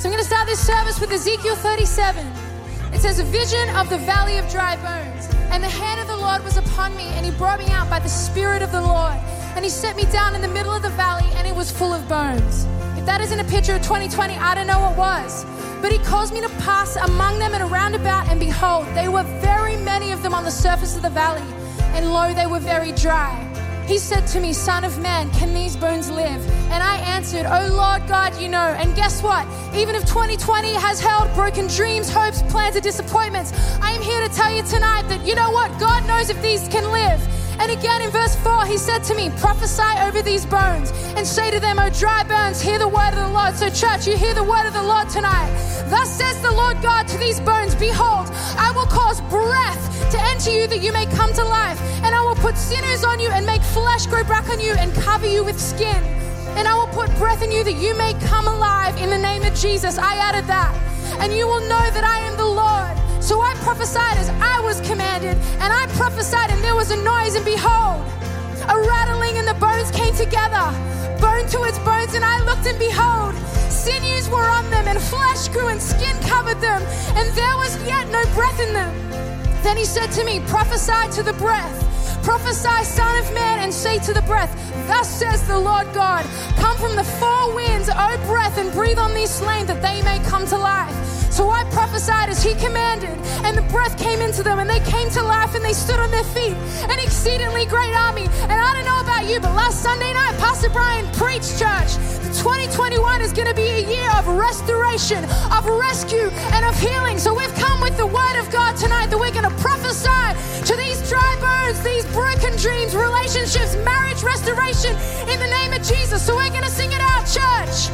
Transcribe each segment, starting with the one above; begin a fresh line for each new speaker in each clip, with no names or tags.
So I'm going to start this service with Ezekiel 37. It says, a vision of the valley of dry bones. And the hand of the Lord was upon me, and he brought me out by the Spirit of the Lord. And he set me down in the middle of the valley, and it was full of bones. If that isn't a picture of 2020, I don't know what was. But he caused me to pass among them and around about, and behold, there were very many of them on the surface of the valley. And lo, they were very dry. He said to me, Son of man, can these bones live? And I answered, Oh Lord God, you know. And guess what? Even if 2020 has held broken dreams, hopes, plans, and disappointments, I am here to tell you tonight that you know what? God knows if these can live. And again in verse 4, he said to me, prophesy over these bones and say to them, O dry bones, hear the word of the Lord. So church, you hear the word of the Lord tonight. Thus says the Lord God to these bones, behold, I will cause breath to enter you that you may come to life. And I will put sinews on you and make flesh grow back on you and cover you with skin. And I will put breath in you that you may come alive in the name of Jesus. I added that. And you will know that I am the Lord. So I prophesied as I was commanded, and I prophesied, and there was a noise, and behold, a rattling, and the bones came together, bone to its bones, and I looked, and behold, sinews were on them, and flesh grew, and skin covered them, and there was yet no breath in them. Then he said to me, prophesy to the breath. Prophesy, Son of man, and say to the breath, thus says the Lord God, come from the four winds, O breath, and breathe on these slain that they may come to life. So I prophesied as he commanded, and the breath came into them, and they came to life, and they stood on their feet, an exceedingly great army. And I don't know about you, but last Sunday night, Pastor Brian preached, church, that 2021 is going to be a year of restoration, of rescue, and of healing. So we've come with the word of God tonight that we're going to prophesy to these dry bones, these broken dreams, relationships, marriage restoration in the name of Jesus. So we're going to sing it out, church,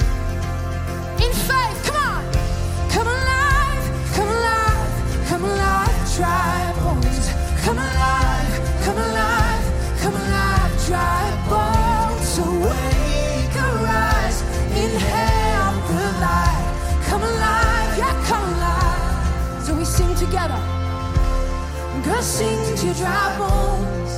in faith. Come on. Come alive, come alive, come alive, dry bones. Come alive, come alive, come alive, dry bones. Awake, arise, inhale the light. Come alive, yeah, come alive. So we sing together. Go sing to your dry bones,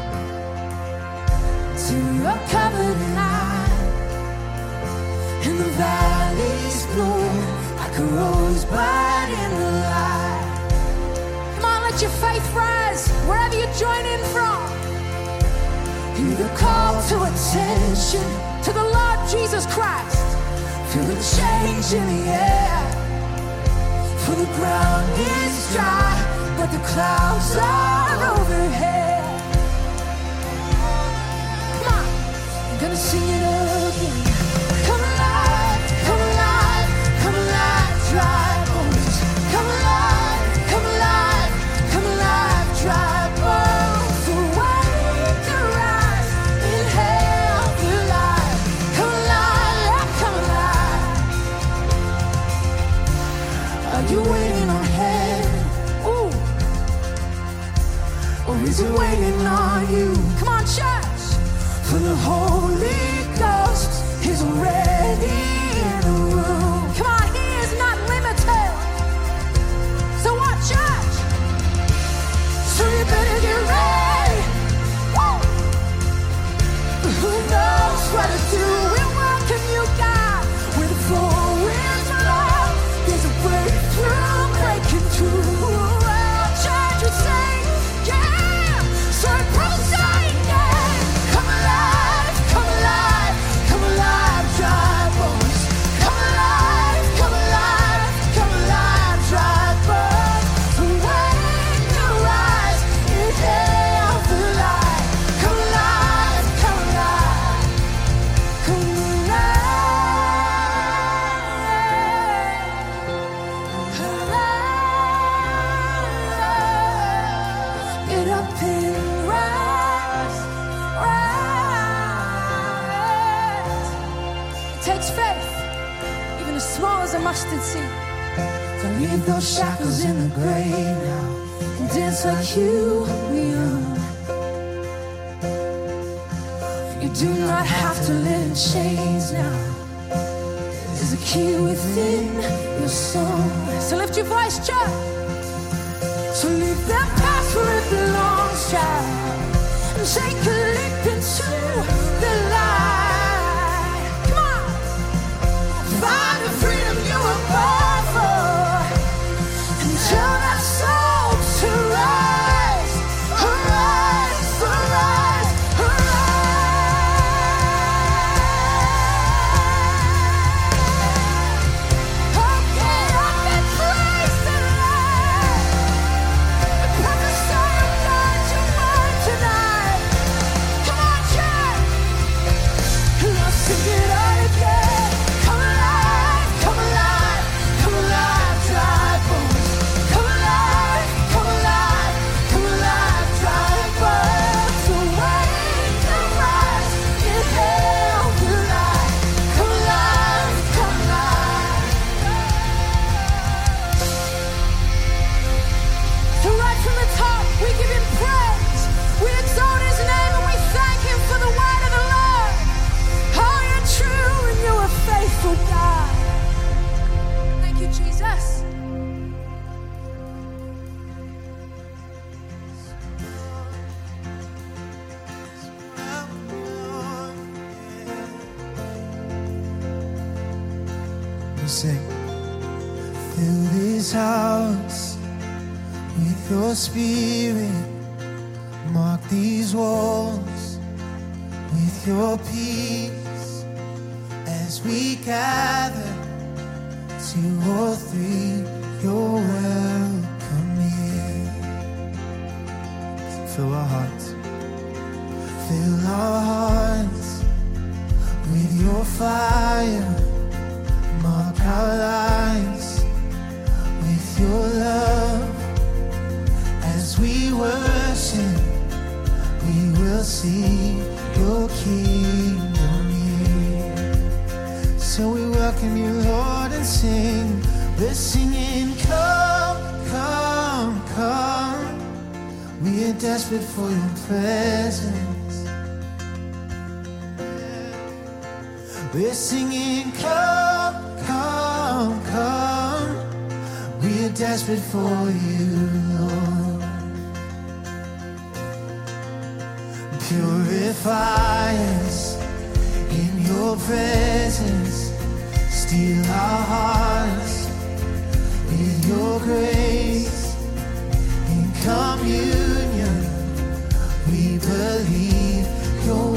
to your covered light. And the valleys bloom like a rosebud in the light. Come on, let your faith rise wherever you join in from. Hear the call to attention to the Lord Jesus Christ. Feel the change in the air. For the ground is dry, but the clouds are overhead. Come on, I'm gonna sing it again. Come alive, come alive, come alive, dry bones. Come alive, come alive, come alive, dry bones. Awake, arise, inhale the light. Come alive, come alive. Are you waiting on heaven? Ooh. Or is it waiting on you? Come on, church. For the Holy Ghost is already in the room. Come on, he is not limited. So what, church? So you better get ready. Woo! Who knows what to do? We welcome you, God. With the four winds blow, there's a breakthrough breaking through. Well, church, we sing, yeah. So prophesy, yeah. Come alive, come alive, come alive, dry bones. Come alive, come alive, come alive, dry bones. Awake, arise, inhale the light. Come alive, come alive, come alive. Get up and rise, rise. It takes faith, even as small as a mustard seed. So leave those shackles in the grave now and dance like you were young. You do not have to live in chains now. There's a key within your soul. So lift your voice, church. So leave that past where it belongs, child, and take a leap into the light. Come on, find the freedom you
sing. Fill this house with your spirit. Mark these walls with your peace. As we gather, 2 or 3, you're welcome here. Fill our hearts. Fill our hearts with your fire. Mark our lives with your love. As we worship, we will see your kingdom here. So we welcome you, Lord, and sing. We're singing, come, come, come. We are desperate for your presence. We're singing, come, come, come. We are desperate for you, Lord. Purify us in your presence. Steal our hearts with your grace. In communion, we believe you're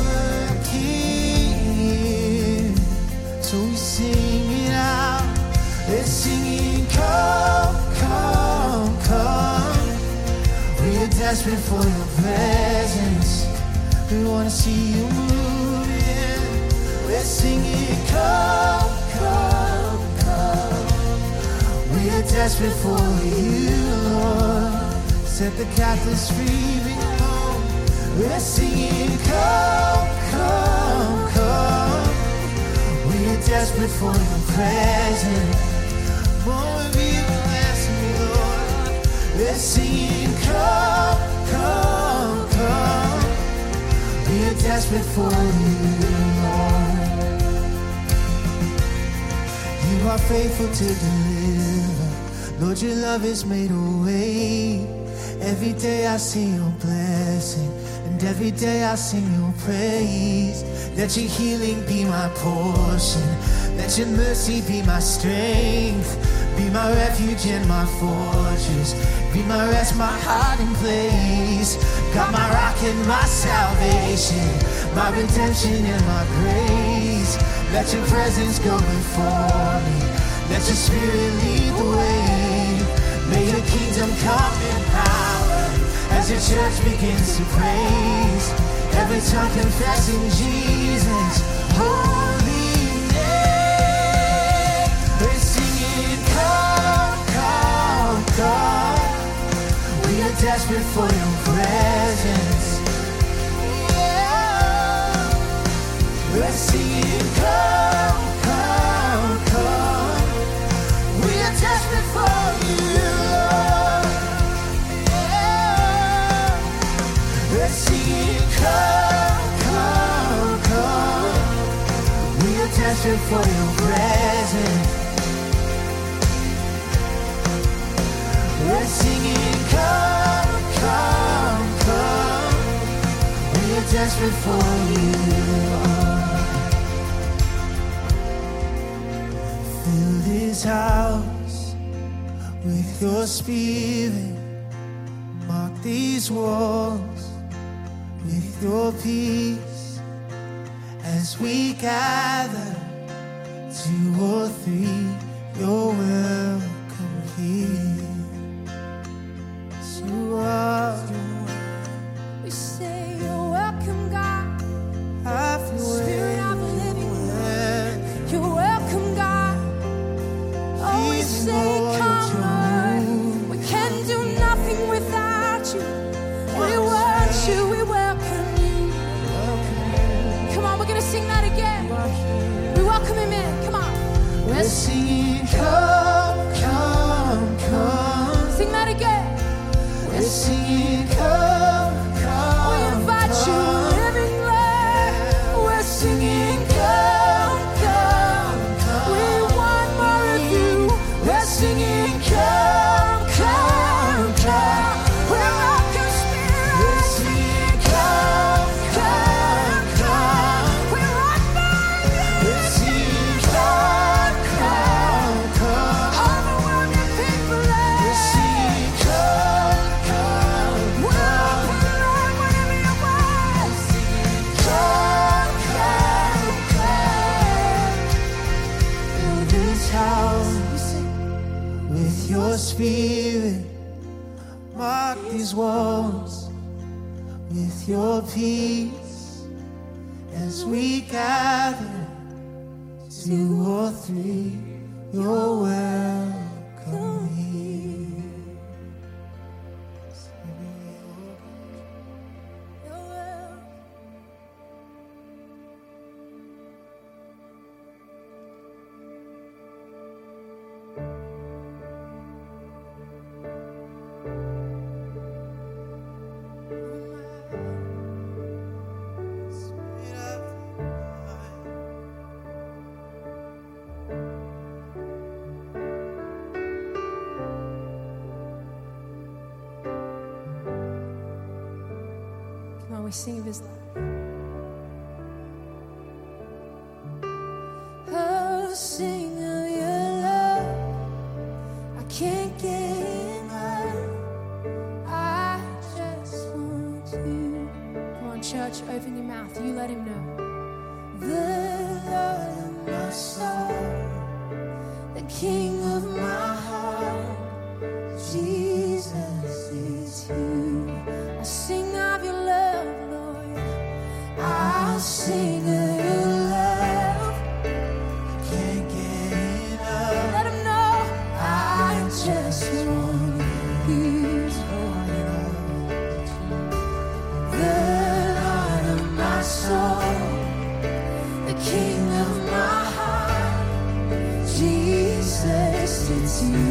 working. So we sing it out. We're singing, come, come, come. We are desperate for your presence. We want to see you moving. We're singing, come, come, come. We are desperate for you, Lord. Set the captives free, bring them home. We're singing, come, come, come. We are desperate for your presence. More of you, less of me, Lord. We're singing, come, come, come. We are desperate for you, Lord. You are faithful to deliver. Lord, your love has made a way. Every day I see your blessing, and every day I sing your praise. Let your healing be my portion. Let your mercy be my strength. Be my refuge and my fortress. Be my rest, my hiding place. God, my rock and my salvation, my redemption and my grace. Let your presence go before me. Let your spirit lead the way. May your kingdom come in power as your church begins to praise. Every tongue confessing Jesus' holy name. We're singing, come, come, come. We are desperate for your presence. Yeah. We're singing, come, come, come. We are desperate for you, Lord. Yeah. We're singing, come, come, come. We are desperate for your presence. We're singing, come, come, come. We are desperate for you, Lord. Fill this house with your spirit. Mark these walls with your peace. As we gather, 2 or 3, you're welcome here.
We say you're welcome, God.
Have your way.
Spirit of the living God. You're welcome, God. Oh, we say, come, Lord. We can do nothing without you. We want you. We welcome you. Come on, we're gonna sing that again. We welcome him in. Come on.
We're singing, come, come, come.
Sing that again.
We're singing, come, come.
We invite you, living Lord. We're singing, come, come. We want more of you. We're singing, come, come, come. We're welcome, Spirit.
We're singing, come, come, come.
We're right by you.
We're singing, come, come. power, with your spirit. Mark these walls with your peace. As we gather, 2 or 3, you're welcome here.
We sing of his love.
Oh, sing of your love. I can't get enough. I just want you.
Come on, church, open your mouth. You let him know.
The Lord of my soul, the King of my heart, Jesus is you. I sing of your love, Lord. I'll sing of your love. I can't get enough.
Let him know.
I just want you. The Lord of my soul, the King of my heart, Jesus, it's you.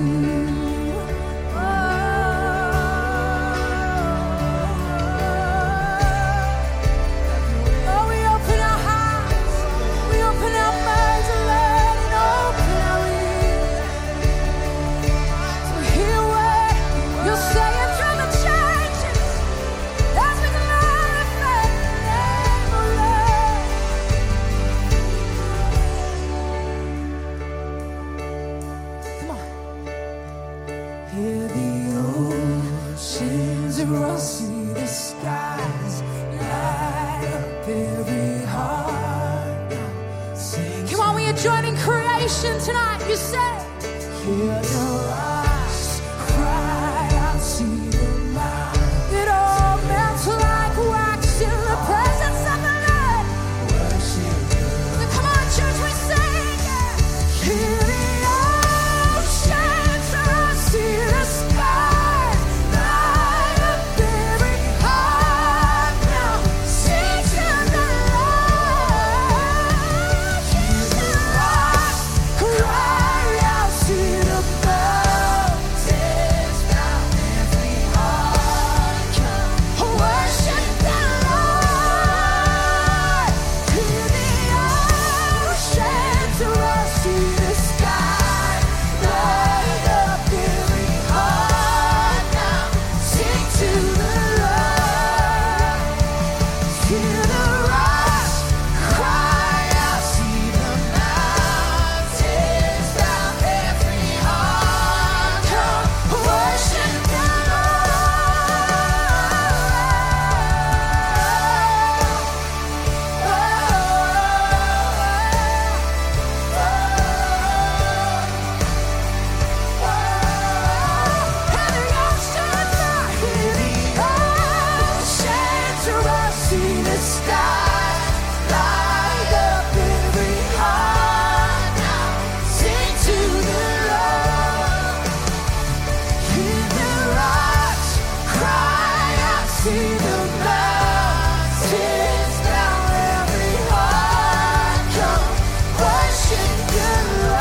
Joining creation tonight, you said.
Hear your eyes cry out, see the light.
It all melts like wax in the presence of the Lord.
Worship
So come on, church, we sing.
Hear the oceans roar, see the sky. Light up every heart now. Sing to the Lord. Hear the rocks cry out, see the mountains bow. Every heart come worship the Lord. Hear the oceans roar, see the sky. Light up every heart now. Sing to the Lord. Hear the rocks cry out, see the mountains bow. Every heart come worship the See the mountains bow, every heart come worship the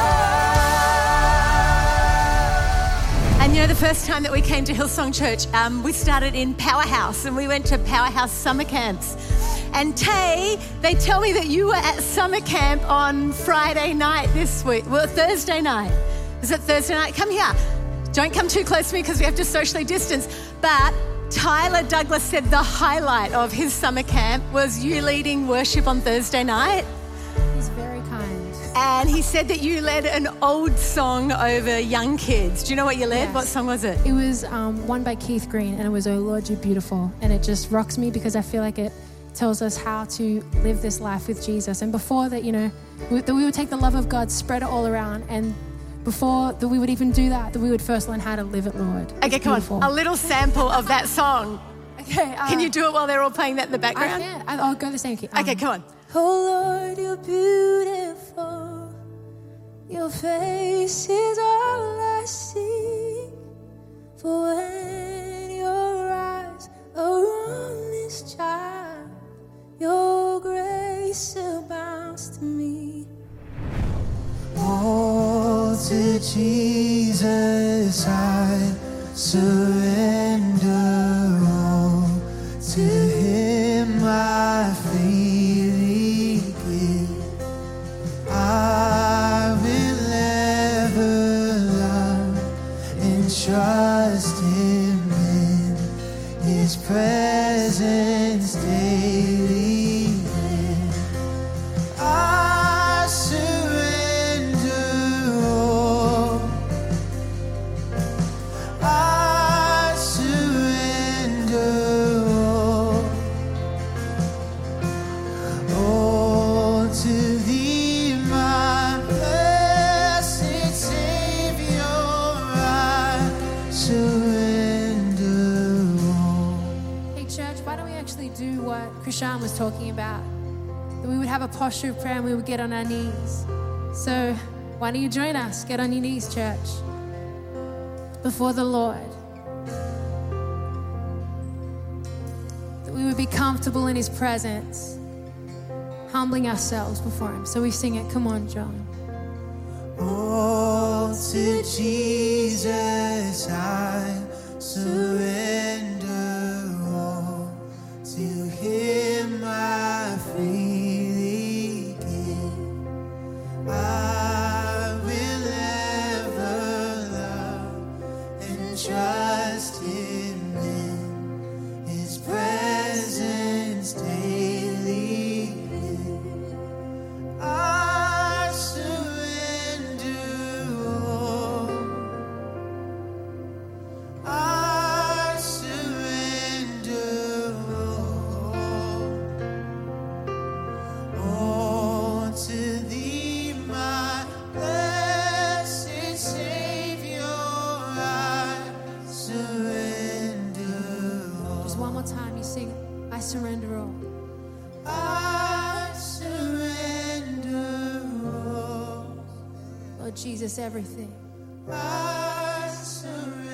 Lord.
And you know, the first time that we came to Hillsong Church, we started in Powerhouse and we went to Powerhouse summer camps. And Tay, they tell me that you were at summer camp on Friday night this week. Well, Thursday night. Is it Thursday night? Come here. Don't come too close to me because we have to socially distance. But Tyler Douglas said the highlight of his summer camp was you leading worship on Thursday night.
He's very kind.
And he said that you led an old song over young kids. Do you know what you led?
Yes.
What song was it?
It was one by Keith Green, and it was "Oh Lord, You're Beautiful," and it just rocks me because I feel like it tells us how to live this life with Jesus. And before that, that we would take the love of God, spread it all around. And before that we would even do that we would first learn how to live it, Lord.
Okay, come on. A little sample of that song.
Okay.
Can you do it while they're all playing that in the background?
I can. I'll go the same key.
Okay, come on.
Oh Lord, you're beautiful. Your face is all I see. For when your eyes are on this child, your grace abounds to me.
Oh, to Jesus I surrender all. To Him I freely give. I will ever love and trust Him in His presence daily. I surrender all. I surrender all. All to Thee, my blessed Savior, I surrender all.
Hey church, why don't we actually do what Krishan was talking about? That we would have a posture of prayer and we would get on our knees. So why don't you join us? Get on your knees, church, before the Lord. That we would be comfortable in His presence, humbling ourselves before Him. So we sing it. Come on, John.
All to Jesus I surrender all. To Him I freely give. I will ever love and trust Him in His presence daily. I surrender all. I surrender all. All to Thee, my blessed Savior, I surrender all.
Just one more time, you sing, I surrender all.
I surrender all.
Lord Jesus, everything.
I surrender.